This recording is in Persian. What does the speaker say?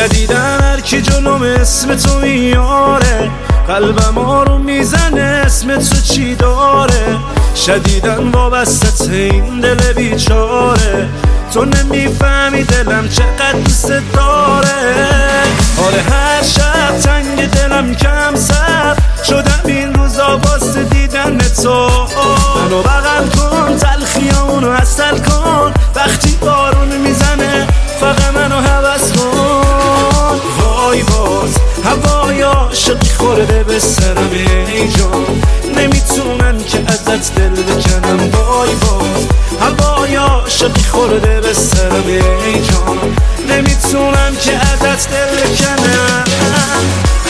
جدیدن هر کی جلوم اسم تو میاره، قلبم آروم میزنه اسم تو چی داره. شدیدن وابسته این دل بیچاره، تو نمیفهمی دلم چقدر دوست داره. آره هر شب تنگ دلم کم سر شدم این روزا واسه دیدن تو. منو بغل کن تلخیامونو عسل کن، وقتی بارون میزنه فقط منو هوس کن. وای باز هوای عاشقی خورده به سرم ای جان، نمیتونم که ازت دل بکنم. وای باز هوای عاشقی خورده به سرم ای جان، نمیتونم که ازت دل بکنم.